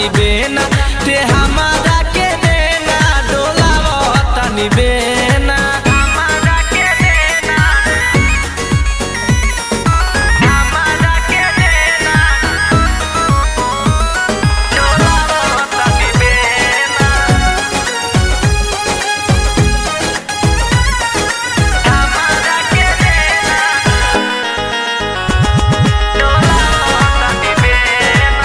तनी बेना ते हमारा के देना डोलावो तनी बेना हमारा के देना हमारा के देना डोलावो तनी बेना हमारा के देना डोलावो तनी बेना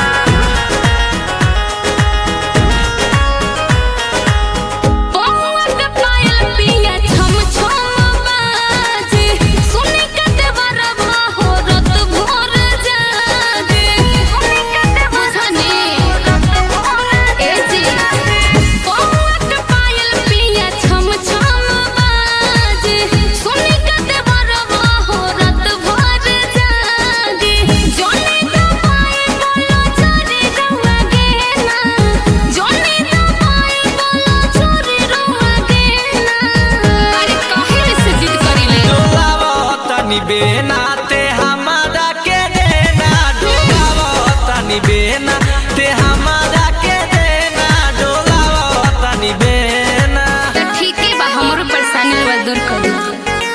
पौंग पायल पिया छम छम बाजे सुनी के देवरवा हो रत भोर जागे सुनी के बुझनी रत भोर ए जी पौंग पायल पिया छम छम बाजे सुनी के देवरवा हो रत भोर जागे जोनी दबाए बोलो चोरी रहुआ गेना जोनी दबाए बोलो चोरी रहुआ गेना अरे काहे से जिद करिले डोलावो तनी बेना ते हमारा के देना डोलावो तनी बेना ते हमारा के देना डोलावो तनी बेना त ठीके बा हमरो परेशानी बा दूर कर दीजिए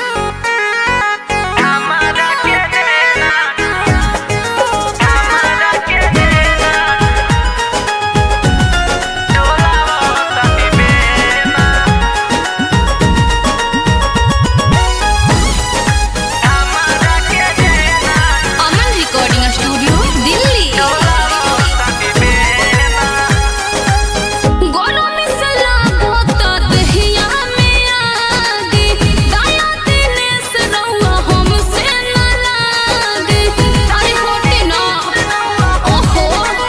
हमारा के देना हमारा के देना डोलावो तनी बेना हमारा के देना अमन रिकॉर्डिंग स्टूडियो दिल्ली तनी बेना गोरो मिसला होत दहिया में आगे दाया दिनेश रहुआ हमसे न लागे अरे होटे ना ओहो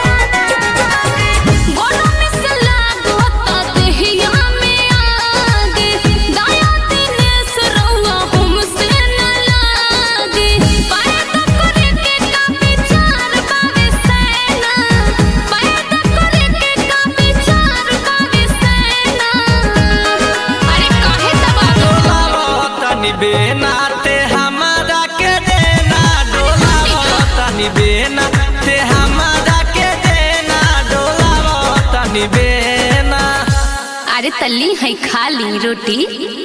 गोरो मिसला होत दहिया में आगे दाया दिनेश रहुआ हमसे न लागे पैदा करे के का विचार बावे सेना पैदा करे के का विचार बावे सेना अरे काहे दबा डोलावो तनी बेना ते हमारा के देना डोलावो तनी बेना ते हमारा के देना डोलावो तनी बेना अरे तल्ली है खा ली रोटी।